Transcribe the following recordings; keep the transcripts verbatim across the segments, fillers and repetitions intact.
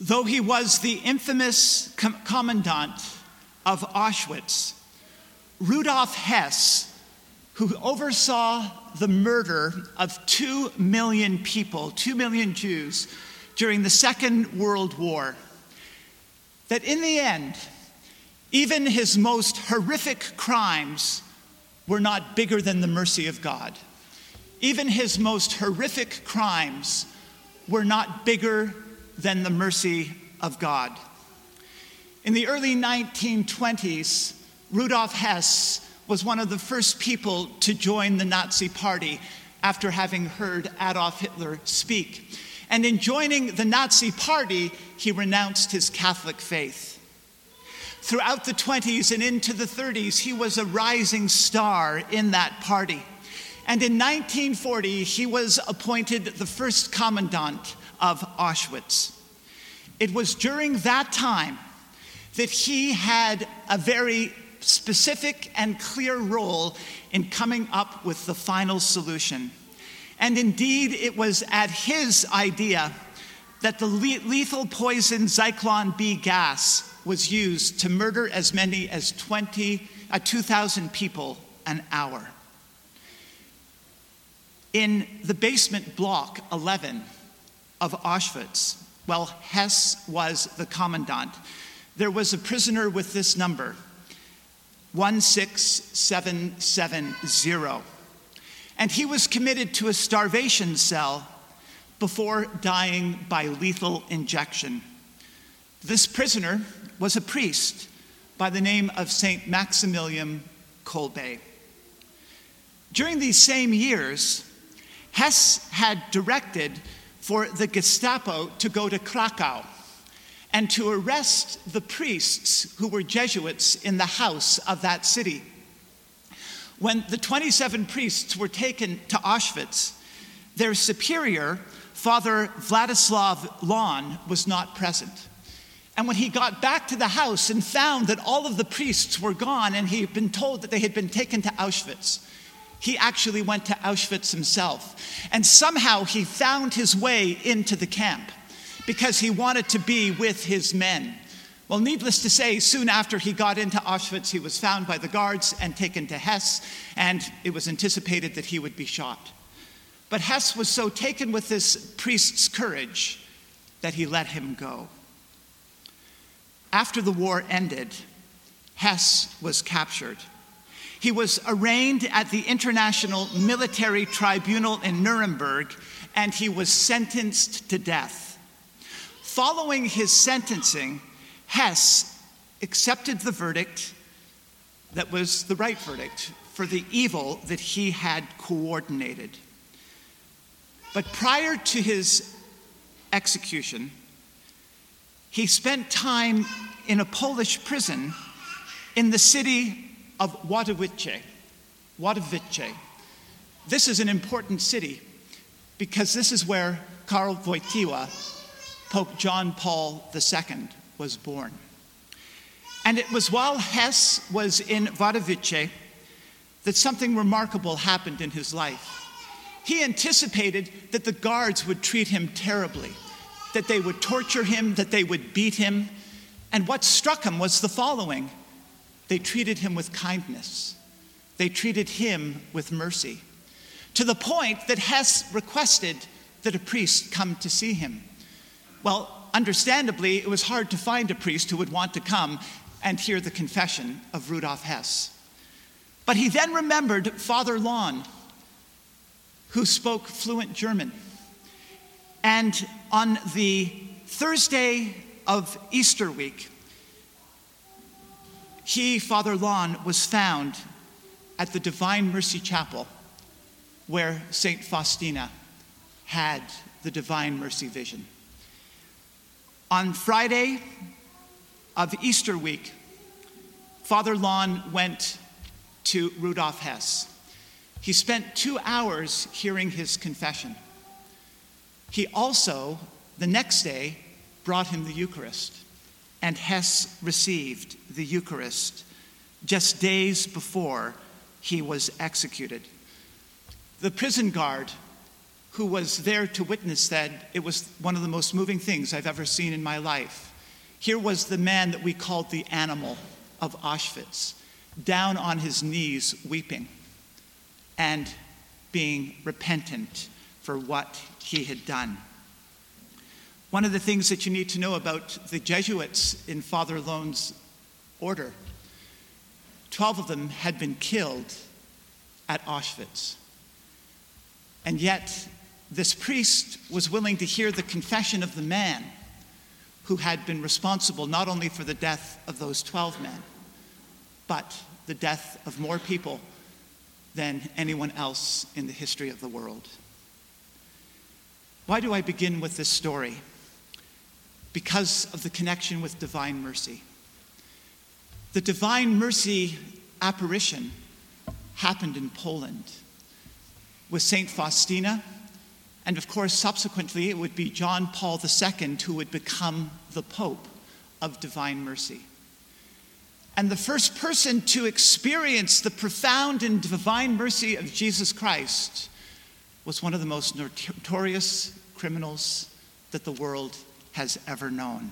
Though he was the infamous com- commandant of Auschwitz, Rudolf Hess, who oversaw the murder of two million people, two million Jews, during the Second World War, that in the end, even his most horrific crimes were not bigger than the mercy of God. Even his most horrific crimes were not bigger than the mercy of God. In the early nineteen twenties, Rudolf Hess was one of the first people to join the Nazi Party after having heard Adolf Hitler speak. And in joining the Nazi Party, he renounced his Catholic faith. Throughout the twenties and into the thirties, he was a rising star in that party. And in nineteen forty, he was appointed the first commandant of Auschwitz. It was during that time that he had a very specific and clear role in coming up with the final solution. And indeed, it was at his idea that the lethal poison Zyklon B gas was used to murder as many as twenty, uh, two thousand people an hour. In the basement block eleven of Auschwitz, while Hess was the commandant, there was a prisoner with this number, one six seven seven zero. And he was committed to a starvation cell before dying by lethal injection. This prisoner was a priest by the name of Saint Maximilian Kolbe. During these same years, Hess had directed for the Gestapo to go to Krakow and to arrest the priests who were Jesuits in the house of that city. When the twenty-seven priests were taken to Auschwitz, their superior, Father Vladislav Lon, was not present. And when he got back to the house and found that all of the priests were gone and he had been told that they had been taken to Auschwitz, he actually went to Auschwitz himself. And somehow he found his way into the camp because he wanted to be with his men. Well, needless to say, soon after he got into Auschwitz, he was found by the guards and taken to Hess, and it was anticipated that he would be shot. But Hess was so taken with this priest's courage that he let him go. After the war ended, Hess was captured. He was arraigned at the International Military Tribunal in Nuremberg, and he was sentenced to death. Following his sentencing, Hess accepted the verdict that was the right verdict for the evil that he had coordinated. But prior to his execution, he spent time in a Polish prison in the city of Wadowice. Wadowice. This is an important city because this is where Karl Wojtyła, Pope John Paul the Second, was born. And it was while Hess was in Wadowice that something remarkable happened in his life. He anticipated that the guards would treat him terribly, that they would torture him, that they would beat him. And what struck him was the following: they treated him with kindness. They treated him with mercy, to the point that Hess requested that a priest come to see him. Well, understandably, it was hard to find a priest who would want to come and hear the confession of Rudolf Hess. But he then remembered Father Lon, who spoke fluent German. And on the Thursday of Easter week, he, Father Lon, was found at the Divine Mercy Chapel, where Saint Faustina had the Divine Mercy vision. On Friday of Easter week, Father Lon went to Rudolf Hess. He spent two hours hearing his confession. He also, the next day, brought him the Eucharist, and Hess received the Eucharist just days before he was executed. The prison guard who was there to witness, said it was one of the most moving things I've ever seen in my life. Here was the man that we called the animal of Auschwitz, down on his knees weeping and being repentant for what he had done. One of the things that you need to know about the Jesuits in Father Lone's order, twelve of them had been killed at Auschwitz. And yet, this priest was willing to hear the confession of the man who had been responsible not only for the death of those twelve men, but the death of more people than anyone else in the history of the world. Why do I begin with this story? Because of the connection with Divine Mercy. The Divine Mercy apparition happened in Poland with Saint Faustina, and of course, subsequently, it would be John Paul the Second who would become the Pope of Divine Mercy. And the first person to experience the profound and divine mercy of Jesus Christ was one of the most notorious criminals that the world has ever known.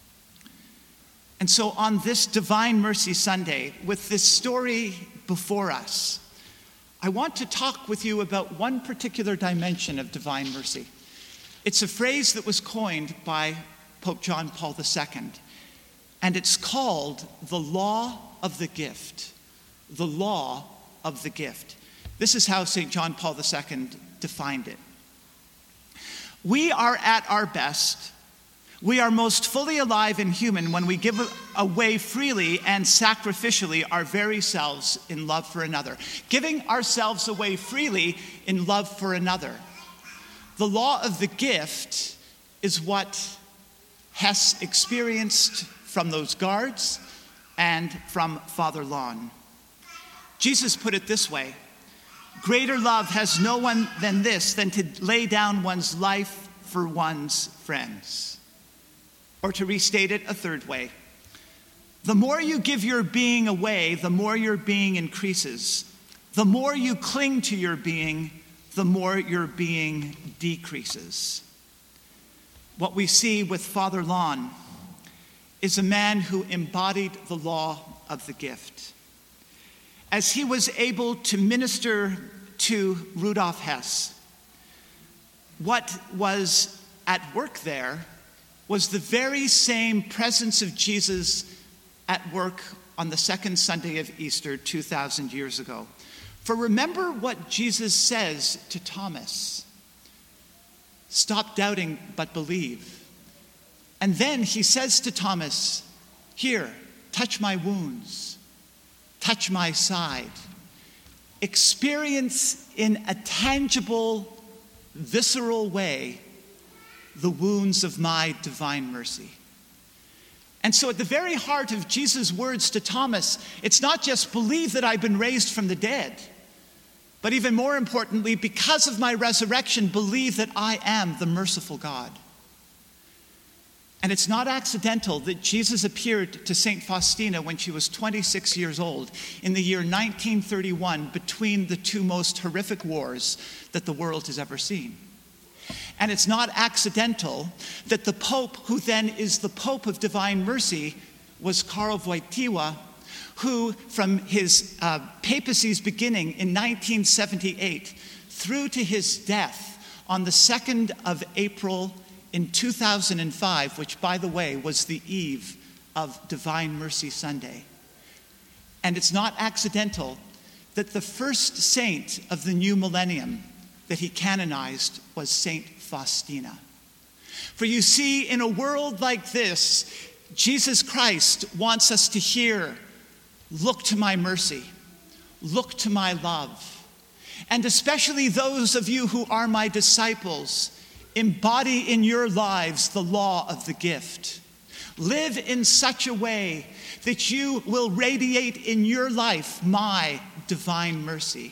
And so on this Divine Mercy Sunday, with this story before us, I want to talk with you about one particular dimension of divine mercy. It's a phrase that was coined by Pope John Paul the Second, and it's called the law of the gift. The law of the gift. This is how Saint John Paul the Second defined it. We are at our best. We are most fully alive and human when we give away freely and sacrificially our very selves in love for another. Giving ourselves away freely in love for another. The law of the gift is what Hess experienced from those guards and from Father Lon. Jesus put it this way: greater love has no one than this, than to lay down one's life for one's friends. Or to restate it a third way, the more you give your being away, the more your being increases. The more you cling to your being, the more your being decreases. What we see with Father Lon is a man who embodied the law of the gift. As he was able to minister to Rudolf Hess, what was at work there was the very same presence of Jesus at work on the second Sunday of Easter two thousand years ago. For remember what Jesus says to Thomas: stop doubting, but believe. And then he says to Thomas, here, touch my wounds, touch my side. Experience in a tangible, visceral way the wounds of my divine mercy. And so at the very heart of Jesus' words to Thomas, it's not just believe that I've been raised from the dead, but even more importantly, because of my resurrection, believe that I am the merciful God. And it's not accidental that Jesus appeared to Saint Faustina when she was twenty-six years old in the year nineteen thirty-one, between the two most horrific wars that the world has ever seen. And it's not accidental that the Pope, who then is the Pope of Divine Mercy, was Karol Wojtyła, who from his uh, papacy's beginning in nineteen seventy-eight through to his death on the second of April in two thousand five, which by the way was the eve of Divine Mercy Sunday. And it's not accidental that the first saint of the new millennium that he canonized was Saint Faustina. For you see, in a world like this, Jesus Christ wants us to hear, look to my mercy, look to my love. And especially those of you who are my disciples, embody in your lives the law of the gift. Live in such a way that you will radiate in your life my divine mercy.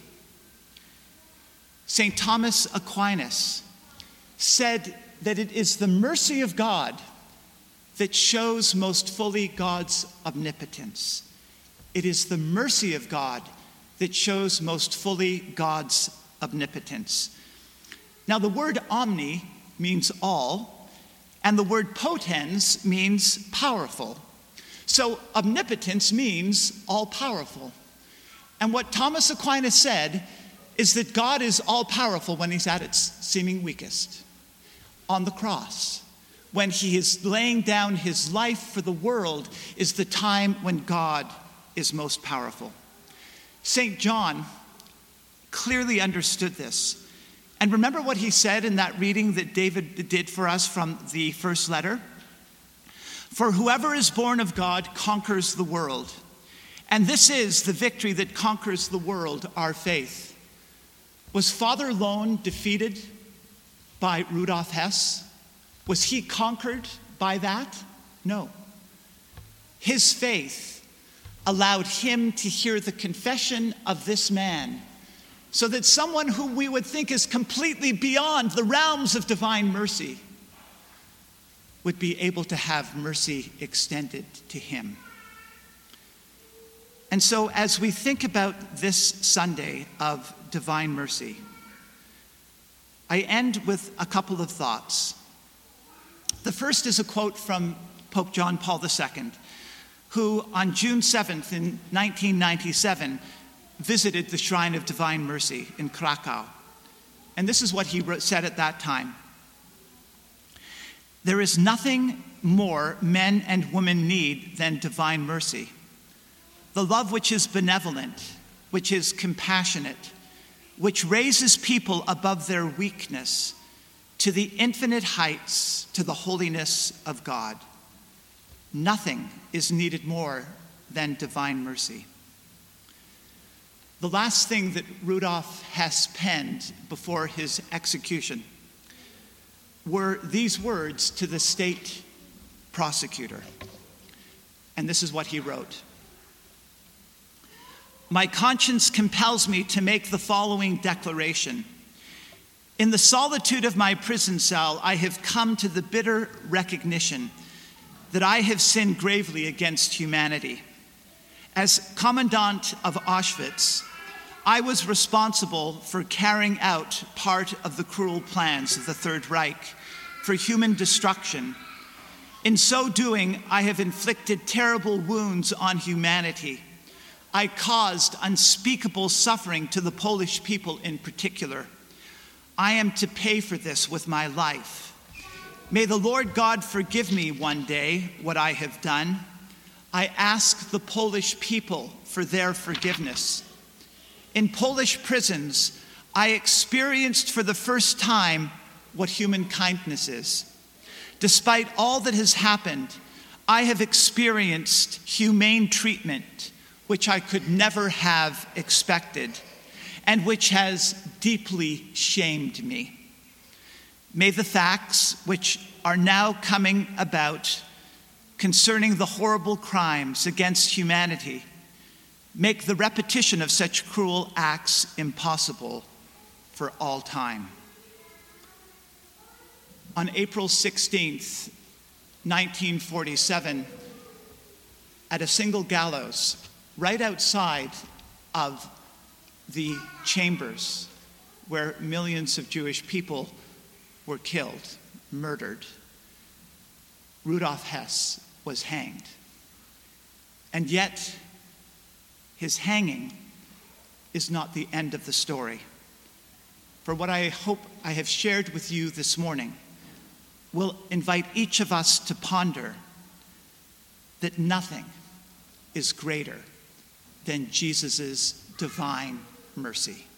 Saint Thomas Aquinas said that it is the mercy of God that shows most fully God's omnipotence. It is the mercy of God that shows most fully God's omnipotence. Now, the word omni means all, and the word potens means powerful. So omnipotence means all-powerful. And what Thomas Aquinas said is that God is all-powerful when he's at its seeming weakest. On the cross, when he is laying down his life for the world, is the time when God is most powerful. Saint John clearly understood this. And remember what he said in that reading that David did for us from the first letter? For whoever is born of God conquers the world. And this is the victory that conquers the world, our faith. Was Father Lohn defeated by Rudolf Hess? Was he conquered by that? No. His faith allowed him to hear the confession of this man, so that someone who we would think is completely beyond the realms of divine mercy would be able to have mercy extended to him. And so as we think about this Sunday of divine mercy, I end with a couple of thoughts. The first is a quote from Pope John Paul the Second, who on June seventh in nineteen ninety-seven visited the Shrine of Divine Mercy in Krakow. And this is what he said at that time. There is nothing more men and women need than divine mercy. The love which is benevolent, which is compassionate, which raises people above their weakness to the infinite heights, to the holiness of God. Nothing is needed more than divine mercy. The last thing that Rudolf Hess penned before his execution were these words to the state prosecutor. And this is what he wrote. My conscience compels me to make the following declaration. In the solitude of my prison cell, I have come to the bitter recognition that I have sinned gravely against humanity. As commandant of Auschwitz, I was responsible for carrying out part of the cruel plans of the Third Reich for human destruction. In so doing, I have inflicted terrible wounds on humanity. I caused unspeakable suffering to the Polish people in particular. I am to pay for this with my life. May the Lord God forgive me one day what I have done. I ask the Polish people for their forgiveness. In Polish prisons, I experienced for the first time what human kindness is. Despite all that has happened, I have experienced humane treatment, which I could never have expected, and which has deeply shamed me. May the facts which are now coming about concerning the horrible crimes against humanity make the repetition of such cruel acts impossible for all time. On April sixteenth, nineteen forty-seven, at a single gallows, right outside of the chambers where millions of Jewish people were killed, murdered, Rudolf Hess was hanged. And yet, his hanging is not the end of the story. For what I hope I have shared with you this morning will invite each of us to ponder that nothing is greater than Jesus' divine mercy.